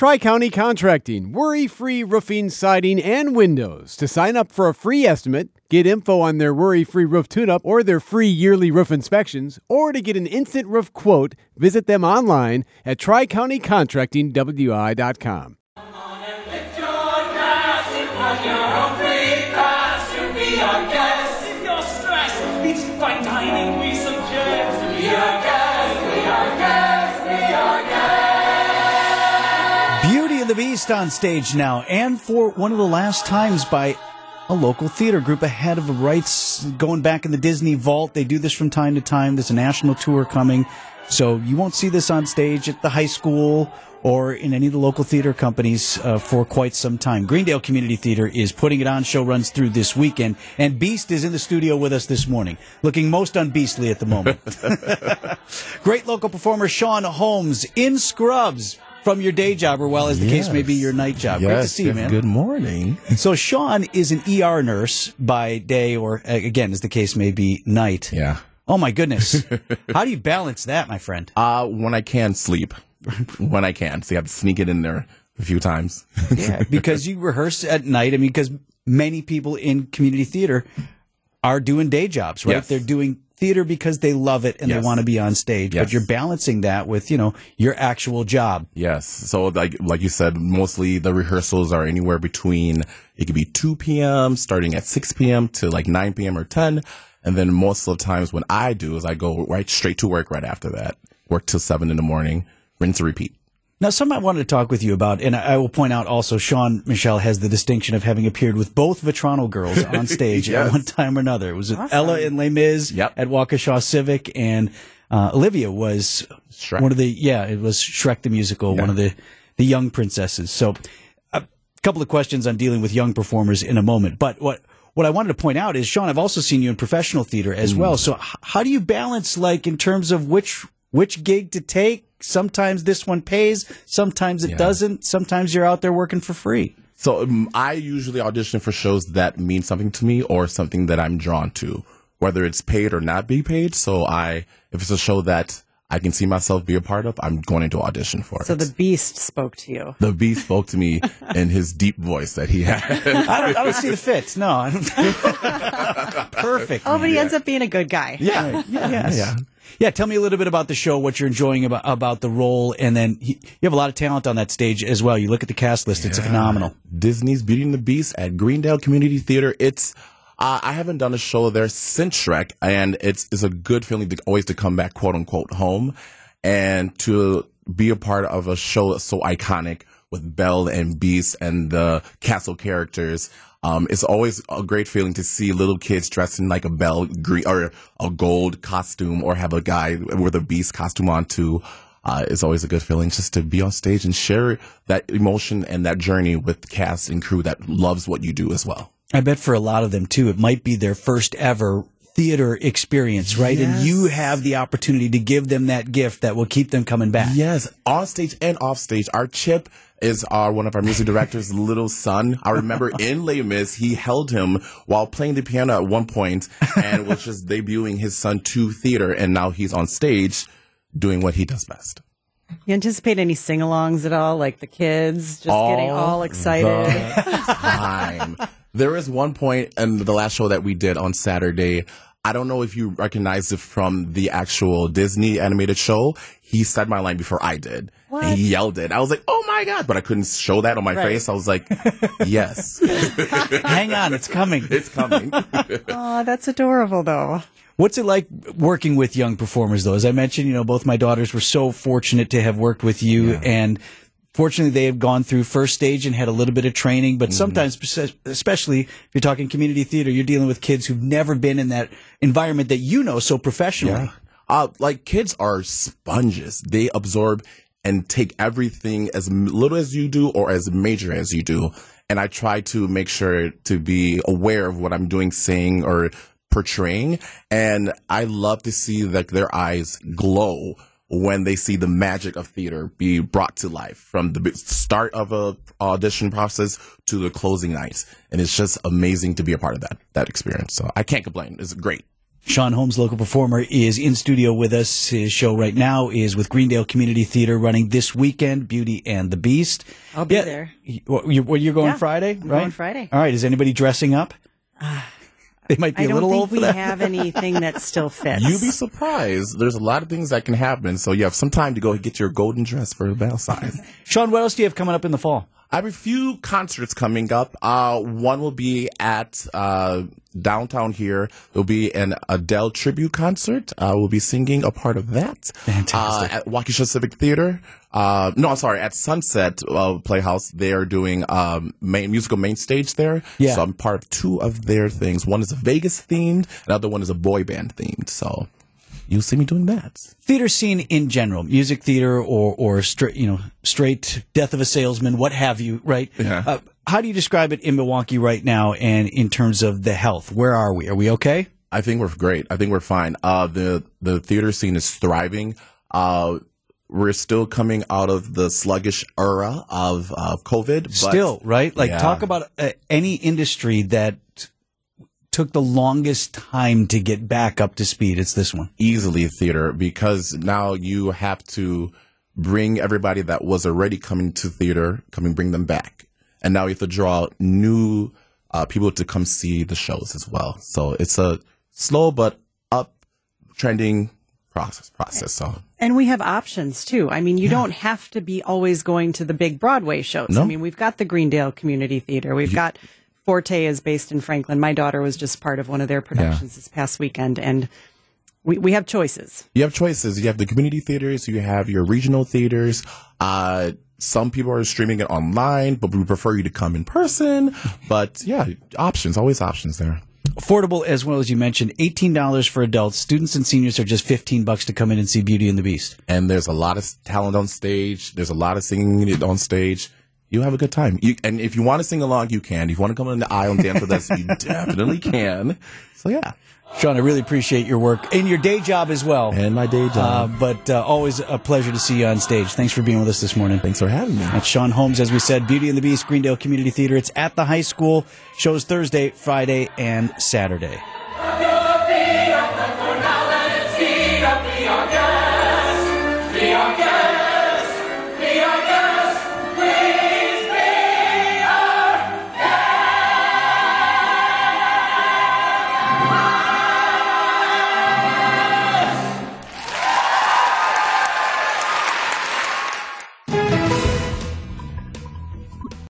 Tri-County Contracting, worry-free roofing, siding, and windows. To sign up for a free estimate, get info on their worry-free roof tune-up or their free yearly roof inspections, or to get an instant roof quote, visit them online at tricountycontractingwi.com. The Beast on stage now, and for one of the last times by a local theater group ahead of the rights going back in the Disney vault. They do this from time to time. There's a national tour coming, so you won't see this on stage at the high school or in any of the local theater companies for quite some time. Greendale Community Theater is putting it on. Show runs through this weekend, and Beast is in the studio with us this morning, looking most unbeastly at the moment. Great local performer Sean Holmes in scrubs from your day job, or as the case may be, your night job. Yes, great to see you, man. Good morning. So Sean is an ER nurse by day, or again, as the case may be, night. Yeah. Oh my goodness. How do you balance that, my friend? When I can sleep. When I can. So you have to sneak it in there a few times. Yeah, because you rehearse at night. I mean, because many people in community theater are doing day jobs, right? Yes. They're doing theater because they love it and they want to be on stage, but you're balancing that with, your actual job. Yes. So like you said, mostly the rehearsals are anywhere between, it could be 2 p.m. starting at 6 p.m. to like 9 p.m. or 10. And then most of the times when I do is I go right straight to work right after that, work till 7 in the morning, rinse and repeat. Now, something I wanted to talk with you about, and I will point out also, Sean Michel has the distinction of having appeared with both Vetrano girls on stage at one time or another. It was with Ella and Les Mis at Waukesha Civic, and Olivia was Shrek. one of the, it was Shrek the Musical, one of the young princesses. So a couple of questions on dealing with young performers in a moment. But what I wanted to point out is, Sean, I've also seen you in professional theater as well. So how do you balance, like, in terms of which gig to take? Sometimes this one pays, sometimes it doesn't, sometimes you're out there working for free. So I usually audition for shows that mean something to me or something that I'm drawn to, whether it's paid or not be paid. So if it's a show that I can see myself be a part of, I'm going to audition for it. So the Beast spoke to you. The Beast spoke to me in his deep voice that he had. I don't see the fit. No, I don't. Perfect. Oh, but he ends up being a good guy. Yeah. Yeah, tell me a little bit about the show, what you're enjoying about the role, and then you have a lot of talent on that stage as well. You look at the cast list, it's phenomenal. Disney's Beauty and the Beast at Greendale Community Theater. It's I haven't done a show there since Shrek, and it's a good feeling to come back, quote unquote, home, and to be a part of a show that's so iconic with Belle and Beast and the castle characters. It's always a great feeling to see little kids dressed in like a Belle green or a gold costume, or have a guy with a Beast costume on too. It's always a good feeling just to be on stage and share that emotion and that journey with the cast and crew that loves what you do as well. I bet for a lot of them too, it might be their first ever theater experience, right? Yes. And you have the opportunity to give them that gift that will keep them coming back. Yes, on stage and off stage. Our Chip is one of our music director's little son. I remember in Les Mis, he held him while playing the piano at one point and was just debuting his son to theater, and now he's on stage doing what he does best. You anticipate any sing-alongs at all, like the kids just getting all excited? Time. There is one point in the last show that we did on Saturday. I don't know if you recognize it from the actual Disney animated show. He said my line before I did. What? And he yelled it. I was like, oh my God. But I couldn't show that on my face. I was like, yes. Hang on, it's coming. It's coming. Oh, that's adorable, though. What's it like working with young performers, though? As I mentioned, both my daughters were so fortunate to have worked with you, and fortunately they have gone through first stage and had a little bit of training, but sometimes, especially if you're talking community theater, you're dealing with kids who've never been in that environment that you know so professionally. Like, kids are sponges. They absorb and take everything as little as you do or as major as you do. And I try to make sure to be aware of what I'm doing, saying, or portraying. And I love to see that their eyes glow when they see the magic of theater be brought to life, from the start of a audition process to the closing night. And it's just amazing to be a part of that experience. So I can't complain. It's great. Sean Holmes, local performer, is in studio with us. His show right now is with Greendale Community Theater, running this weekend, Beauty and the Beast. I'll be there. You're going Friday, I'm right? going Friday. All right. Is anybody dressing up? They might be a little old for that. I don't think we have anything that still fits. You'd be surprised. There's a lot of things that can happen. So you have some time to go get your golden dress for Valentine's. Sean, what else do you have coming up in the fall? I have a few concerts coming up. One will be at downtown here. There'll be an Adele tribute concert. We'll be singing a part of that. Fantastic. At Waukesha Civic Theater. At Sunset Playhouse. They are doing musical main stage there. Yeah. So I'm part of two of their things. One is a Vegas themed, another one is a boy band themed. So you'll see me doing that. Theater scene in general, music theater or straight Death of a Salesman, what have you, right? Yeah. How do you describe it in Milwaukee right now and in terms of the health? Where are we? Are we okay? I think we're great. I think we're fine. The theater scene is thriving. We're still coming out of the sluggish era of COVID. But Still, right? Like, yeah. talk about any industry that took the longest time to get back up to speed. It's this one. Easily theater, because now you have to bring everybody that was already coming to theater, bring them back. And now you have to draw new people to come see the shows as well. So it's a slow but up trending process. So. And we have options too. I mean, you don't have to be always going to the big Broadway shows. No. I mean, we've got the Greendale Community Theater. We've got Forte is based in Franklin. My daughter was just part of one of their productions this past weekend, and we have choices. You have choices. You have the community theaters. You have your regional theaters. Some people are streaming it online, but we prefer you to come in person. But yeah, options, always options there. Affordable as well, as you mentioned, $18 for adults. Students and seniors are just $15 to come in and see Beauty and the Beast. And there's a lot of talent on stage. There's a lot of singing on stage. You have a good time. And if you want to sing along, you can. If you want to come in the aisle and dance with us, you definitely can. So yeah. Sean, I really appreciate your work and your day job as well. And my day job. But always a pleasure to see you on stage. Thanks for being with us this morning. Thanks for having me. That's Sean Holmes, as we said, Beauty and the Beast, Greendale Community Theater. It's at the high school. Shows Thursday, Friday, and Saturday.